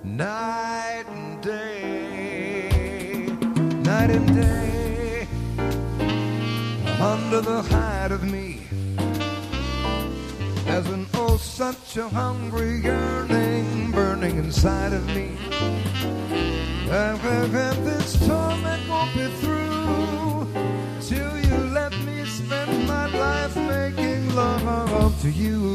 night and day, night and day, under the hide of me, as an oh such a hungry yearning burning inside of me. And this torment won't be through till you let me spend my life making love to you.